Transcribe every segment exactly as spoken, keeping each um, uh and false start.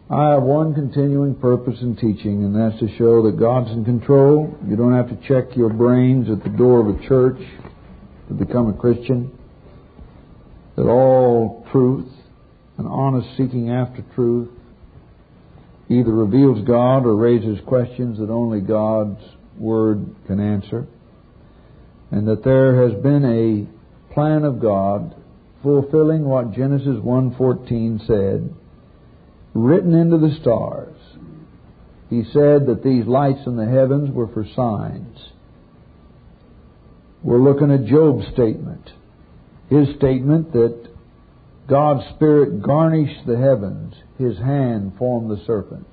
I have one continuing purpose in teaching, and that's to show that God's in control. You don't have to check your brains at the door of a church to become a Christian. That all truth and honest seeking after truth either reveals God or raises questions that only God's Word can answer. And that there has been a plan of God fulfilling what Genesis one fourteen said, written into the stars. He said that these lights in the heavens were for signs. We're looking at Job's statement. His statement that God's Spirit garnished the heavens, His hand formed the serpent.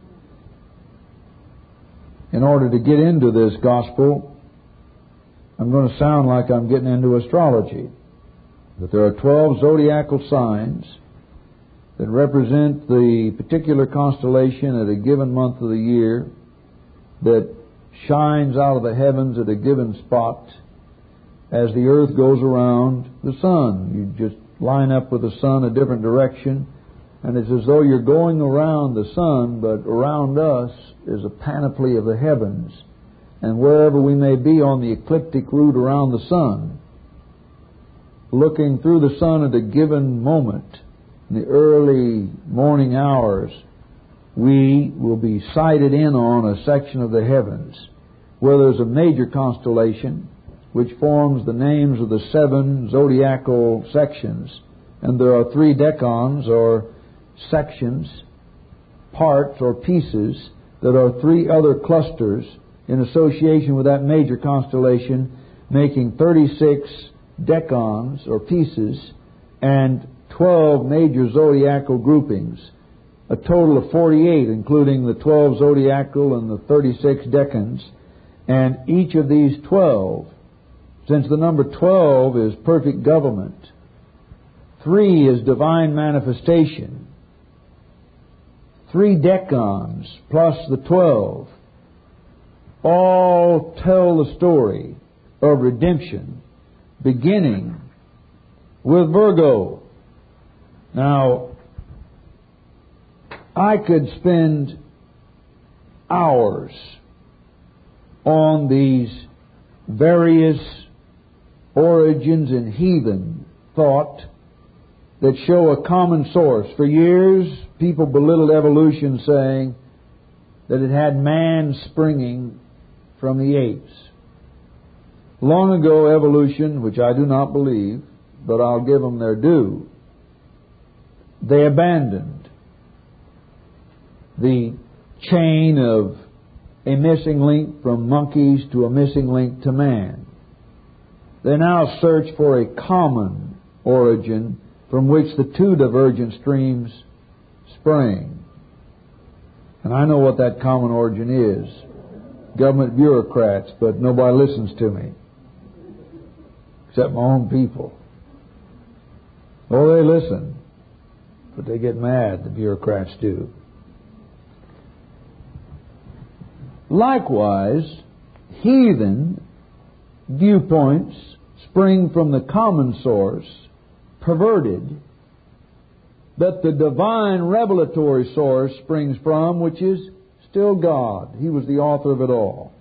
In order to get into this gospel, I'm going to sound like I'm getting into astrology. But there are twelve zodiacal signs that represent the particular constellation at a given month of the year that shines out of the heavens at a given spot as the earth goes around the sun. You just line up with the sun a different direction, and it's as though you're going around the sun, but around us is a panoply of the heavens. And wherever we may be on the ecliptic route around the sun, looking through the sun at a given moment, in the early morning hours, we will be sighted in on a section of the heavens where there's a major constellation which forms the names of the seven zodiacal sections. And there are three decans, or sections, parts or pieces, that are three other clusters in association with that major constellation, making thirty-six decans or pieces and twelve major zodiacal groupings, a total of forty-eight, including the twelve zodiacal and the thirty-six decans. And each of these twelve, since the number twelve is perfect government, three is divine manifestation, three decans plus the twelve all tell the story of redemption, beginning with Virgo. Now, I could spend hours on these various origins in heathen thought that show a common source. For years, people belittled evolution, saying that it had man springing from the apes. Long ago, evolution, which I do not believe, but I'll give them their due, they abandoned the chain of a missing link from monkeys to a missing link to man. They now search for a common origin from which the two divergent streams spring. And I know what that common origin is. Government bureaucrats, but nobody listens to me. Except my own people. Oh, they listen. But they get mad, the bureaucrats do. Likewise, heathen viewpoints spring from the common source, perverted, that the divine revelatory source springs from, which is still God. He was the author of it all.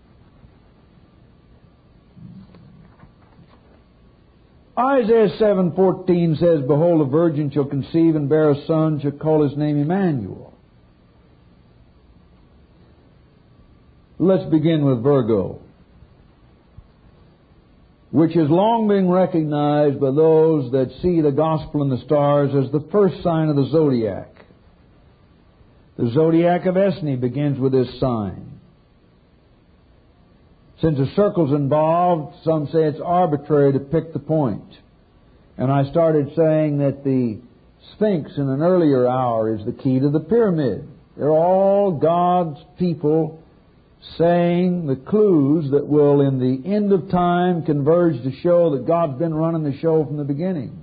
Isaiah seven fourteen says, "Behold, a virgin shall conceive and bear a son, shall call his name Emmanuel." Let's begin with Virgo, which has long been recognized by those that see the gospel in the stars as the first sign of the zodiac. The zodiac of Esni begins with this sign. Since a circle's involved, some say it's arbitrary to pick the point. And I started saying that the Sphinx in an earlier hour is the key to the pyramid. They're all God's people saying the clues that will, in the end of time, converge to show that God's been running the show from the beginning.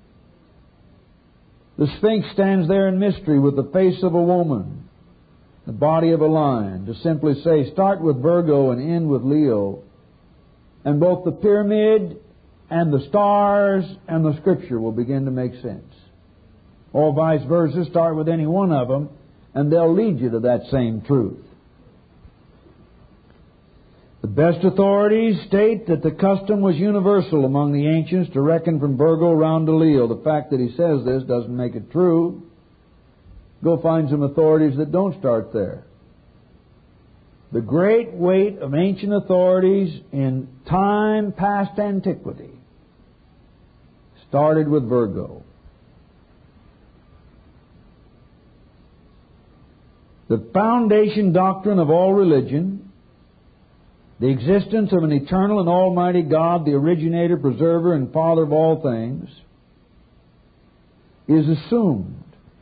The Sphinx stands there in mystery with the face of a woman, the body of a lion, to simply say, start with Virgo and end with Leo. And both the pyramid and the stars and the Scripture will begin to make sense. Or vice versa, start with any one of them and they'll lead you to that same truth. The best authorities state that the custom was universal among the ancients to reckon from Virgo round to Leo. The fact that he says this doesn't make it true. Go find some authorities that don't start there. The great weight of ancient authorities in time past antiquity started with Virgo. The foundation doctrine of all religion, the existence of an eternal and almighty God, the originator, preserver, and father of all things, is assumed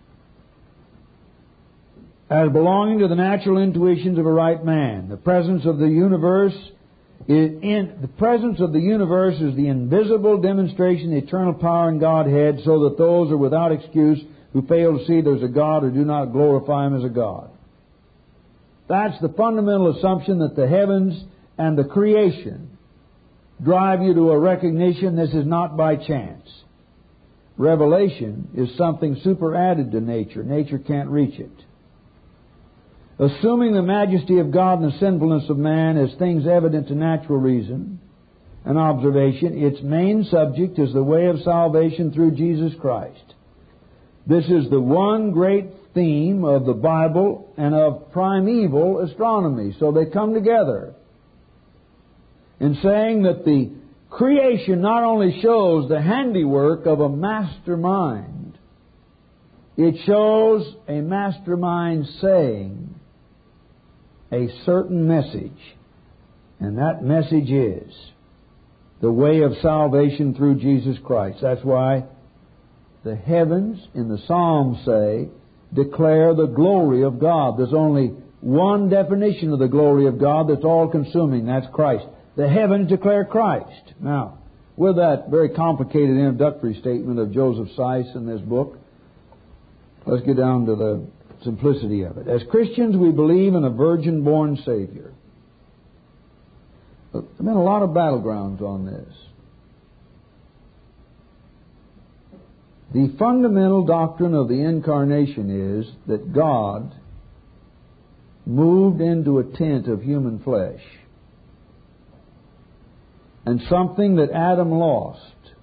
as belonging to the natural intuitions of a right man. The presence of the universe is in the presence of the universe is the invisible demonstration of the eternal power in Godhead, so that those are without excuse who fail to see there's a God or do not glorify Him as a God. That's the fundamental assumption, that the heavens and the creation drive you to a recognition this is not by chance. Revelation is something superadded to nature. Nature can't reach it. Assuming the majesty of God and the sinfulness of man as things evident to natural reason and observation, its main subject is the way of salvation through Jesus Christ. This is the one great theme of the Bible and of primeval astronomy. So they come together in saying that the creation not only shows the handiwork of a mastermind, it shows a mastermind saying a certain message. And that message is the way of salvation through Jesus Christ. That's why the heavens in the Psalms say, declare the glory of God. There's only one definition of the glory of God that's all-consuming. That's Christ. The heavens declare Christ. Now, with that very complicated introductory statement of Joseph Seiss in this book, let's get down to the simplicity of it. As Christians, we believe in a virgin-born Savior. There have been a lot of battlegrounds on this. The fundamental doctrine of the Incarnation is that God moved into a tent of human flesh, and something that Adam lost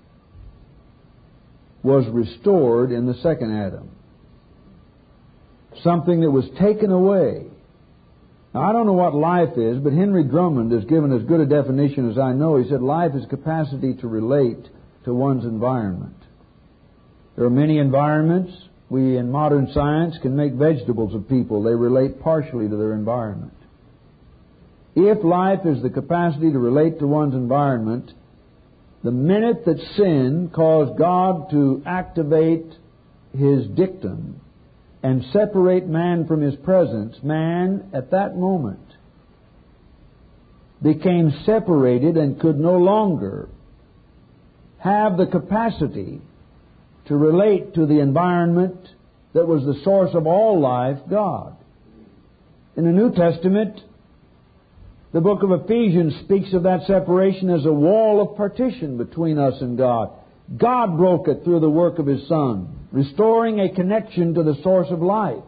was restored in the second Adam. Something that was taken away. Now, I don't know what life is, but Henry Drummond has given as good a definition as I know. He said life is capacity to relate to one's environment. There are many environments. We, in modern science, can make vegetables of people. They relate partially to their environment. If life is the capacity to relate to one's environment, the minute that sin caused God to activate His dictum and separate man from His presence, man at that moment became separated and could no longer have the capacity to relate to the environment that was the source of all life, God. In the New Testament, the book of Ephesians speaks of that separation as a wall of partition between us and God. God broke it through the work of His Son, restoring a connection to the source of life.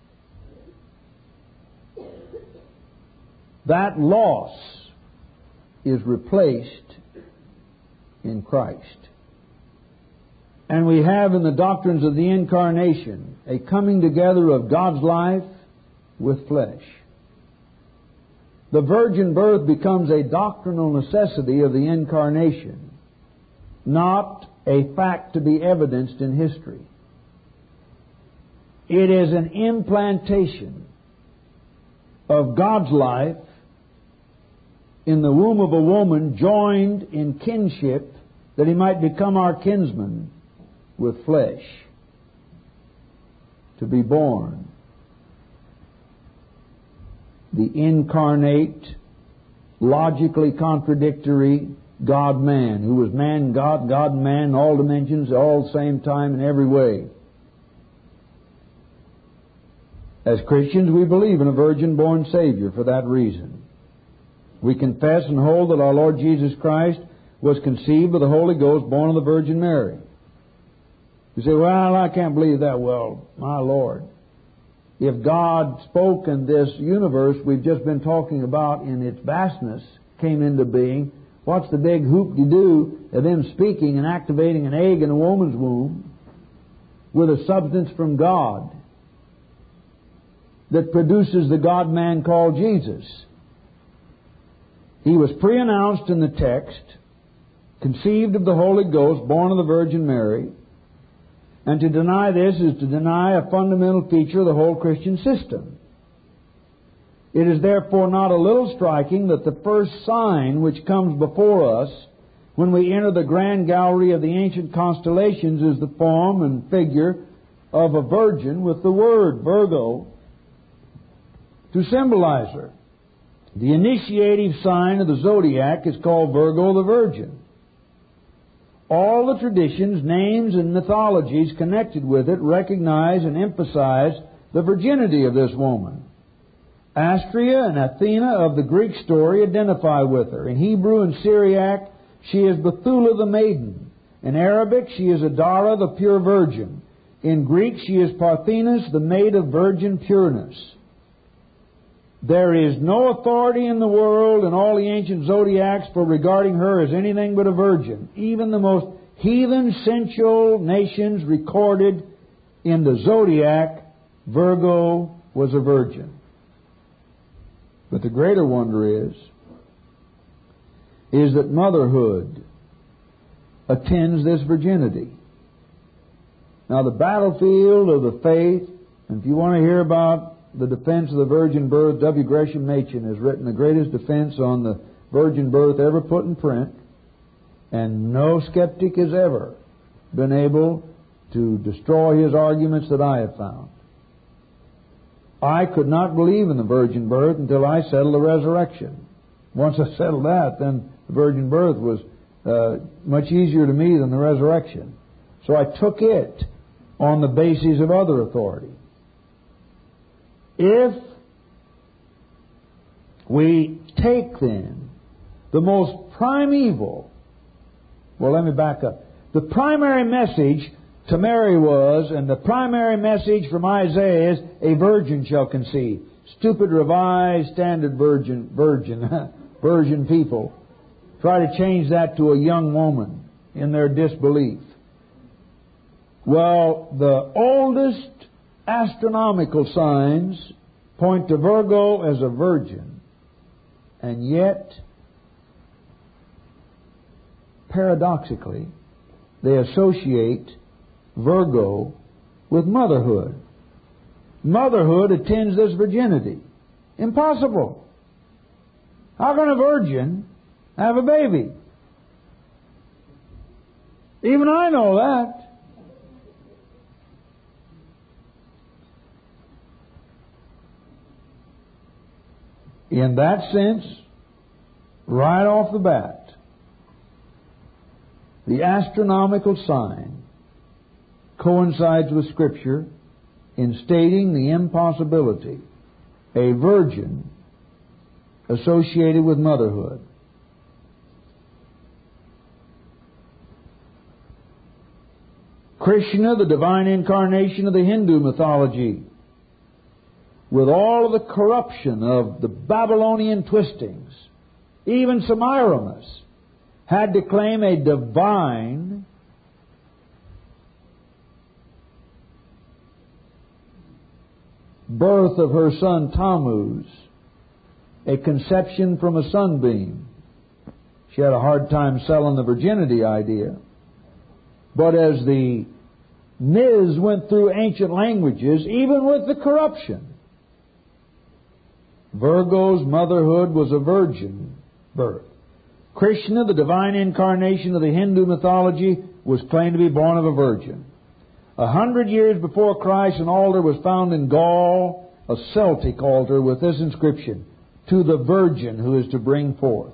That loss is replaced in Christ. And we have in the doctrines of the Incarnation a coming together of God's life with flesh. The virgin birth becomes a doctrinal necessity of the Incarnation, not a fact to be evidenced in history. It is an implantation of God's life in the womb of a woman joined in kinship that He might become our kinsman with flesh, to be born. The incarnate, logically contradictory God-man, who was man-God, God-man in all dimensions, all the same time in every way. As Christians, we believe in a virgin-born Savior for that reason. We confess and hold that our Lord Jesus Christ was conceived of the Holy Ghost, born of the Virgin Mary. You say, well, I can't believe that. Well, my Lord, if God spoke and this universe we've just been talking about in its vastness came into being, what's the big hoop-de-doo of them speaking and activating an egg in a woman's womb with a substance from God that produces the God-man called Jesus? He was pre-announced in the text, conceived of the Holy Ghost, born of the Virgin Mary. And to deny this is to deny a fundamental feature of the whole Christian system. It is therefore not a little striking that the first sign which comes before us when we enter the grand gallery of the ancient constellations is the form and figure of a virgin with the word Virgo to symbolize her. The initiative sign of the zodiac is called Virgo the Virgin. All the traditions, names, and mythologies connected with it recognize and emphasize the virginity of this woman. Astrea and Athena of the Greek story identify with her. In Hebrew and Syriac, she is Bethula the maiden. In Arabic, she is Adara the pure virgin. In Greek, she is Parthenis, the maid of virgin pureness. There is no authority in the world in all the ancient zodiacs for regarding her as anything but a virgin. Even the most heathen, sensual nations recorded in the zodiac, Virgo was a virgin. But the greater wonder is, is that motherhood attends this virginity. Now, the battlefield of the faith, and if you want to hear about the defense of the virgin birth, W. Gresham Machen has written the greatest defense on the virgin birth ever put in print, and no skeptic has ever been able to destroy his arguments that I have found. I could not believe in the virgin birth until I settled the resurrection. Once I settled that, then the virgin birth was uh, much easier to me than the resurrection. So I took it on the basis of other authority. If we take then the most primeval, well, let me back up. The primary message to Mary was, and the primary message from Isaiah is, a virgin shall conceive. Stupid revised standard virgin, virgin, virgin people try to change that to a young woman in their disbelief. Well, the oldest astronomical signs point to Virgo as a virgin, and yet, paradoxically, they associate Virgo with motherhood. Motherhood attends this virginity. Impossible. How can a virgin have a baby? Even I know that. In that sense, right off the bat, the astronomical sign coincides with Scripture in stating the impossibility, a virgin associated with motherhood. Krishna, the divine incarnation of the Hindu mythology, with all of the corruption of the Babylonian twistings, even Semiramis had to claim a divine birth of her son Tammuz, a conception from a sunbeam. She had a hard time selling the virginity idea. But as the Miz went through ancient languages, even with the corruption, Virgo's motherhood was a virgin birth. Krishna, the divine incarnation of the Hindu mythology, was claimed to be born of a virgin. A hundred years before Christ, an altar was found in Gaul, a Celtic altar with this inscription, "To the Virgin who is to bring forth."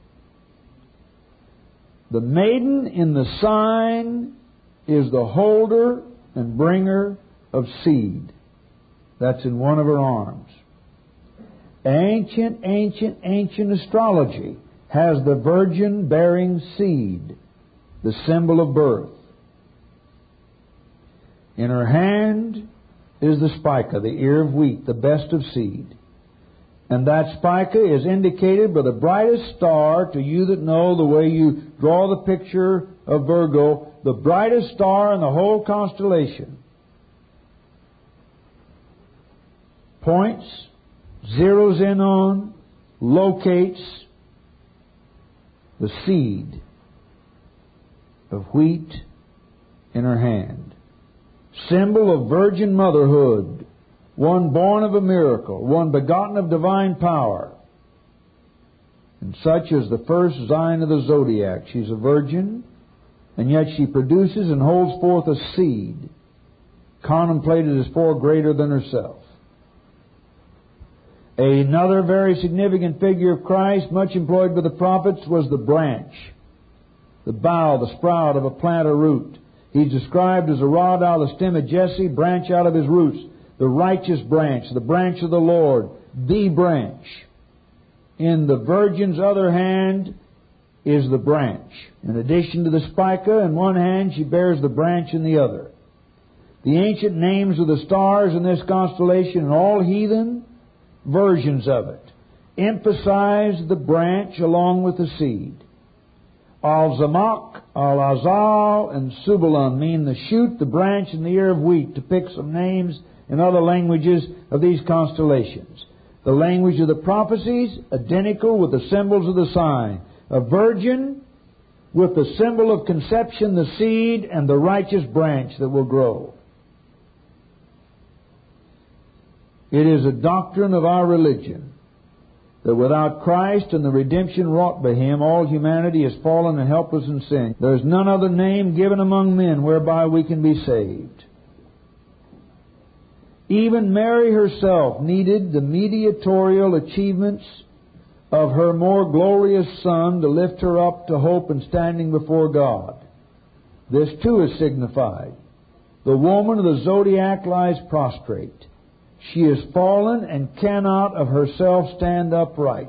The maiden in the sign is the holder and bringer of seed. That's in one of her arms. Ancient, ancient, ancient astrology has the virgin bearing seed, the symbol of birth. In her hand is the spica, the ear of wheat, the best of seed. And that spica is indicated by the brightest star, to you that know the way you draw the picture of Virgo, the brightest star in the whole constellation. Points, zeroes in on, locates the seed of wheat in her hand. Symbol of virgin motherhood, one born of a miracle, one begotten of divine power. And such is the first sign of the zodiac. She's a virgin, and yet she produces and holds forth a seed, contemplated as far greater than herself. Another very significant figure of Christ, much employed by the prophets, was the branch, the bough, the sprout of a plant or root. He's described as a rod out of the stem of Jesse, branch out of his roots, the righteous branch, the branch of the Lord, the branch. In the virgin's other hand is the branch. In addition to the spica in one hand, she bears the branch in the other. The ancient names of the stars in this constellation, and all heathen versions of it, emphasize the branch along with the seed. Al-Zamak, Al-Azal, and Subalun mean the shoot, the branch, and the ear of wheat, to pick some names in other languages of these constellations. The language of the prophecies, identical with the symbols of the sign. A virgin with the symbol of conception, the seed, and the righteous branch that will grow. It is a doctrine of our religion that without Christ and the redemption wrought by Him, all humanity is fallen and helpless in sin. There is none other name given among men whereby we can be saved. Even Mary herself needed the mediatorial achievements of her more glorious Son to lift her up to hope and standing before God. This too is signified. The woman of the zodiac lies prostrate. She is fallen and cannot of herself stand upright.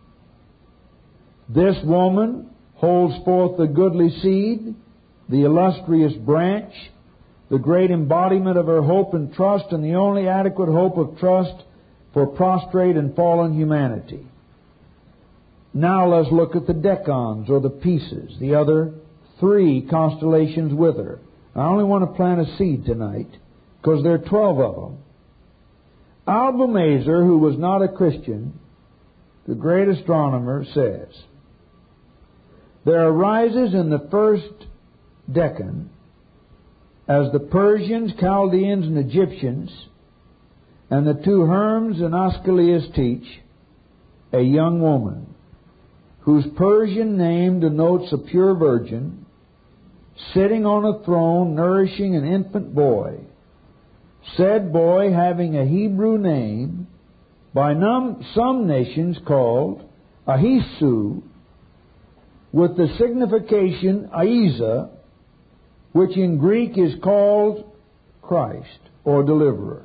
This woman holds forth the goodly seed, the illustrious branch, the great embodiment of her hope and trust, and the only adequate hope of trust for prostrate and fallen humanity. Now let's look at the decans, or the pieces, the other three constellations with her. I only want to plant a seed tonight, because there are twelve of them. Albumazer, who was not a Christian, the great astronomer, says, there arises in the first decan, as the Persians, Chaldeans, and Egyptians, and the two Herms and Asclepius teach, a young woman, whose Persian name denotes a pure virgin, sitting on a throne nourishing an infant boy, said boy having a Hebrew name, by num- some nations called Ahisu, with the signification Aiza, which in Greek is called Christ or Deliverer.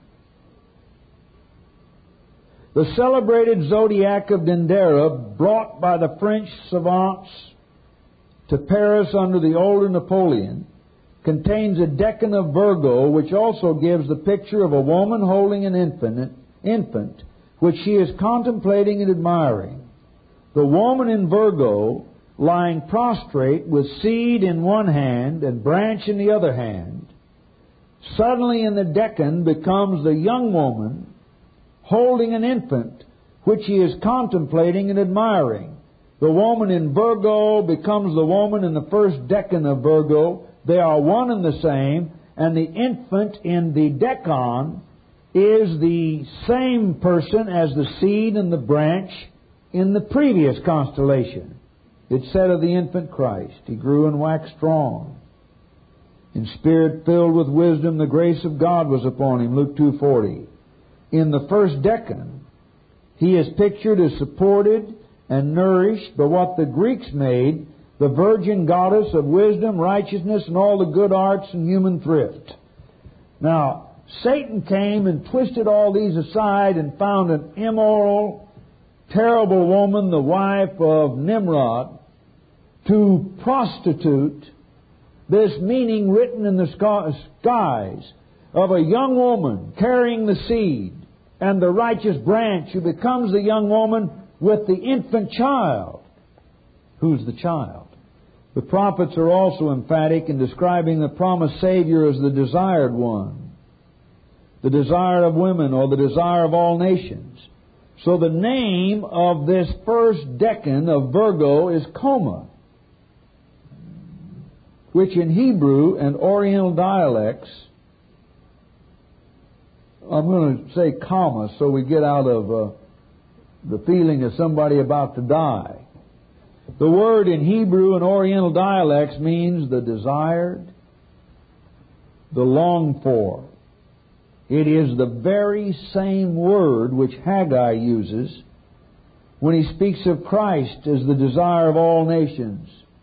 The celebrated zodiac of Dendera, brought by the French savants to Paris under the older Napoleon, contains a decan of Virgo, which also gives the picture of a woman holding an infant, infant which she is contemplating and admiring. The woman in Virgo, lying prostrate with seed in one hand and branch in the other hand, suddenly in the decan becomes the young woman holding an infant which she is contemplating and admiring. The woman in Virgo becomes the woman in the first decan of Virgo. They are one and the same, and the infant in the decan is the same person as the seed and the branch in the previous constellation. It said of the infant Christ, He grew and waxed strong. In spirit filled with wisdom, the grace of God was upon Him, Luke two forty. In the first decan, He is pictured as supported and nourished by what the Greeks made the virgin goddess of wisdom, righteousness, and all the good arts and human thrift. Now, Satan came and twisted all these aside and found an immoral, terrible woman, the wife of Nimrod, to prostitute this meaning written in the skies of a young woman carrying the seed and the righteous branch who becomes the young woman with the infant child. Who's the child? The prophets are also emphatic in describing the promised Savior as the desired one, the desire of women, or the desire of all nations. So the name of this first decan of Virgo is Coma, which in Hebrew and Oriental dialects, I'm going to say comma so we get out of uh, the feeling of somebody about to die. The word in Hebrew and Oriental dialects means the desired, the longed for. It is the very same word which Haggai uses when he speaks of Christ as the desire of all nations.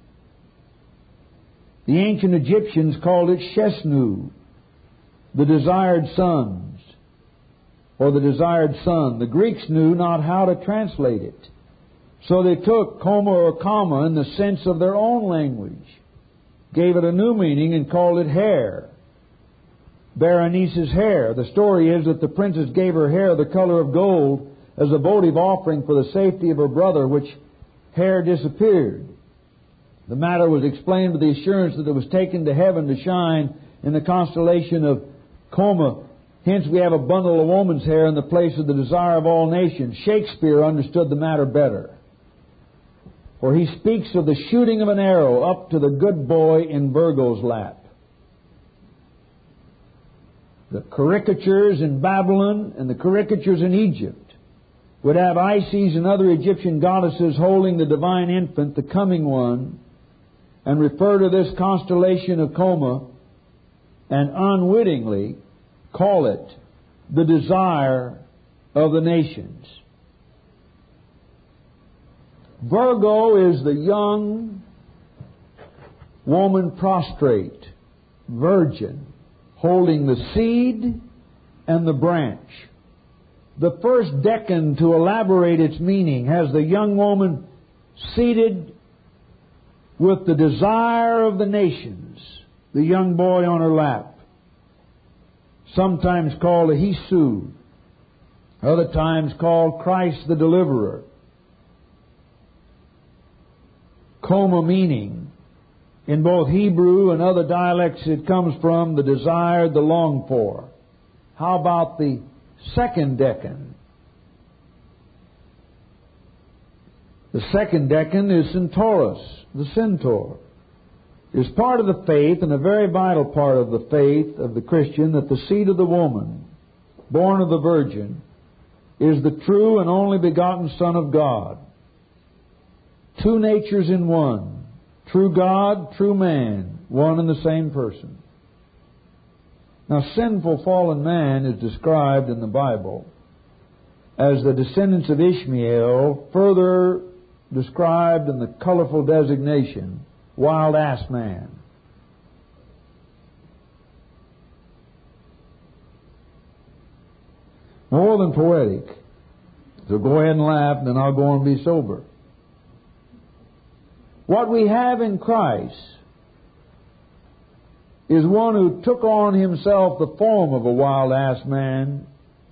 The ancient Egyptians called it Shesnu, the desired sons, or the desired son. The Greeks knew not how to translate it. So they took coma or comma in the sense of their own language, gave it a new meaning and called it hair. Berenice's hair. The story is that the princess gave her hair the color of gold as a votive offering for the safety of her brother, which hair disappeared. The matter was explained with the assurance that it was taken to heaven to shine in the constellation of Coma. Hence we have a bundle of woman's hair in the place of the desire of all nations. Shakespeare understood the matter better, for he speaks of the shooting of an arrow up to the good boy in Virgo's lap. The caricatures in Babylon and the caricatures in Egypt would have Isis and other Egyptian goddesses holding the divine infant, the coming one, and refer to this constellation of Coma and unwittingly call it the desire of the nations. Virgo is the young woman prostrate, virgin, holding the seed and the branch. The first decan, to elaborate its meaning, has the young woman seated with the desire of the nations, the young boy on her lap, sometimes called a Hisu, other times called Christ the Deliverer. Coma meaning, in both Hebrew and other dialects, it comes from the desired, the longed for. How about the second decan? The second decan is Centaurus, the centaur. It is part of the faith, and a very vital part of the faith of the Christian, that the seed of the woman, born of the Virgin, is the true and only begotten Son of God. Two natures in one. True God, true man, one and the same person. Now, sinful fallen man is described in the Bible as the descendants of Ishmael, further described in the colorful designation, wild ass man. More than poetic. So go ahead and laugh, and then I'll go and be sober. What we have in Christ is one who took on himself the form of a wild ass man,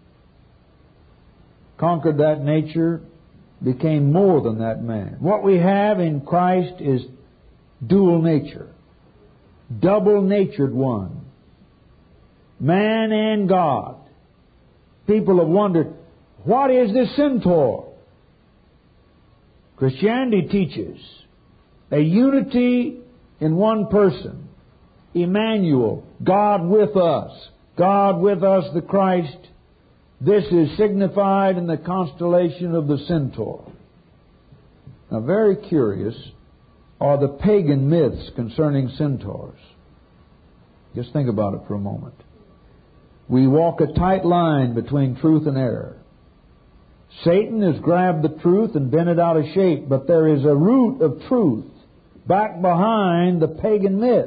conquered that nature, became more than that man. What we have in Christ is dual nature, double-natured one, man and God. People have wondered, what is this centaur? Christianity teaches a unity in one person. Emmanuel, God with us. God with us, the Christ. This is signified in the constellation of the centaur. Now, very curious are the pagan myths concerning centaurs. Just think about it for a moment. We walk a tight line between truth and error. Satan has grabbed the truth and bent it out of shape, but there is a root of truth back behind the pagan myth.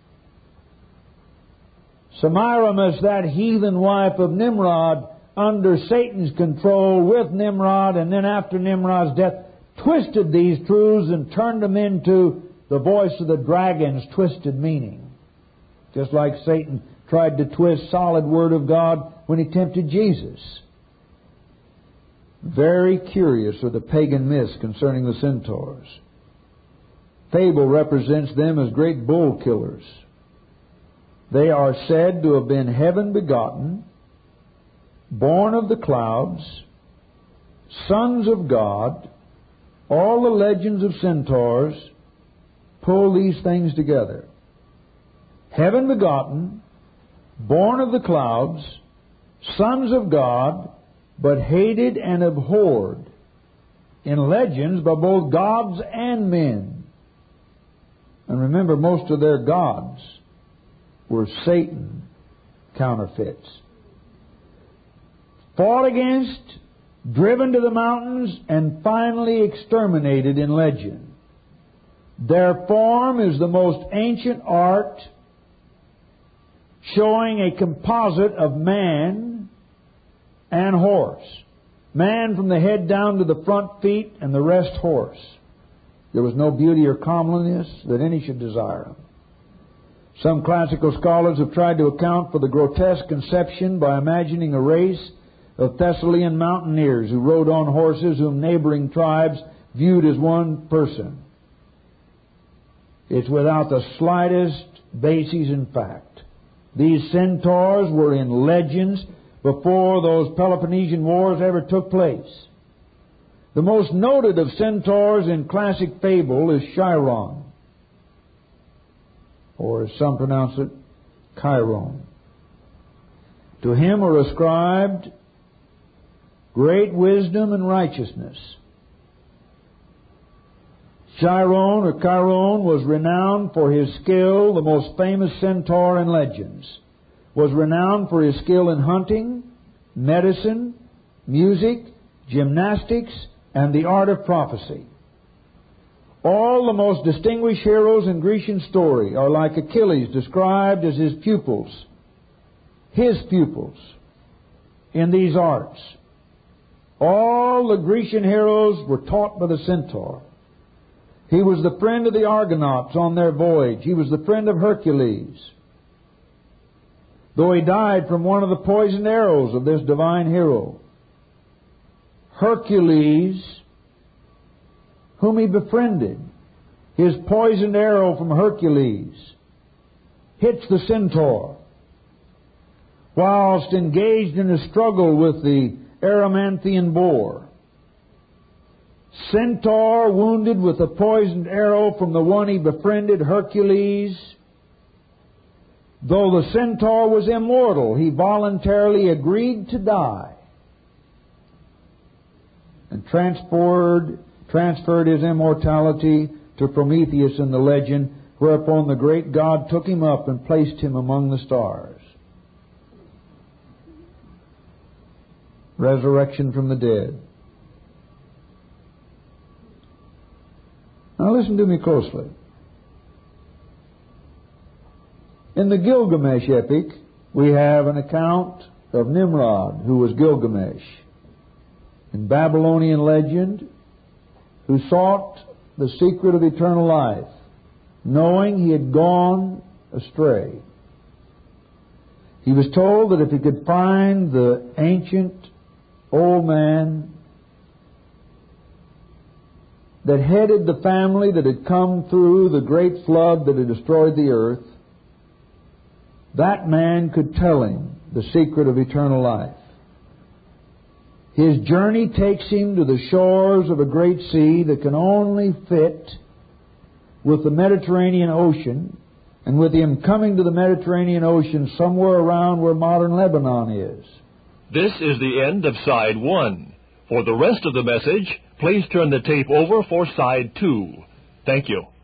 Semiramis, that heathen wife of Nimrod, under Satan's control with Nimrod, and then after Nimrod's death, twisted these truths and turned them into the voice of the dragon's twisted meaning. Just like Satan tried to twist solid Word of God when he tempted Jesus. Very curious are the pagan myths concerning the centaurs. Fable represents them as great bull killers. They are said to have been heaven-begotten, born of the clouds, sons of God. All the legends of centaurs pull these things together. Heaven-begotten, born of the clouds, sons of God, but hated and abhorred in legends by both gods and men. And remember, most of their gods were Satan counterfeits. Fought against, driven to the mountains, and finally exterminated in legend. Their form is the most ancient art, showing a composite of man and horse. Man from the head down to the front feet, and the rest horse. There was no beauty or comeliness that any should desire him. Some classical scholars have tried to account for the grotesque conception by imagining a race of Thessalian mountaineers who rode on horses whom neighboring tribes viewed as one person. It's without the slightest basis in fact. These centaurs were in legends before those Peloponnesian Wars ever took place. The most noted of centaurs in classic fable is Chiron, or as some pronounce it, Chiron. To him are ascribed great wisdom and righteousness. Chiron, or Chiron, was renowned for his skill, the most famous centaur in legends. Was renowned for his skill in hunting, medicine, music, gymnastics, and the art of prophecy. All the most distinguished heroes in Grecian story are like Achilles, described as his pupils, his pupils in these arts. All the Grecian heroes were taught by the centaur. He was the friend of the Argonauts on their voyage. He was the friend of Hercules, though he died from one of the poisoned arrows of this divine hero. Hercules, whom he befriended, his poisoned arrow from Hercules hits the centaur whilst engaged in a struggle with the Erymanthian boar. Centaur wounded with a poisoned arrow from the one he befriended, Hercules. Though the centaur was immortal, he voluntarily agreed to die and transferred, transferred his immortality to Prometheus in the legend, whereupon the great God took him up and placed him among the stars. Resurrection from the dead. Now listen to me closely. In the Gilgamesh epic, we have an account of Nimrod, who was Gilgamesh, in Babylonian legend, who sought the secret of eternal life, knowing he had gone astray. He was told that if he could find the ancient old man that headed the family that had come through the great flood that had destroyed the earth, that man could tell him the secret of eternal life. His journey takes him to the shores of a great sea that can only fit with the Mediterranean Ocean, and with him coming to the Mediterranean Ocean somewhere around where modern Lebanon is. This is the end of side one. For the rest of the message, please turn the tape over for side two. Thank you.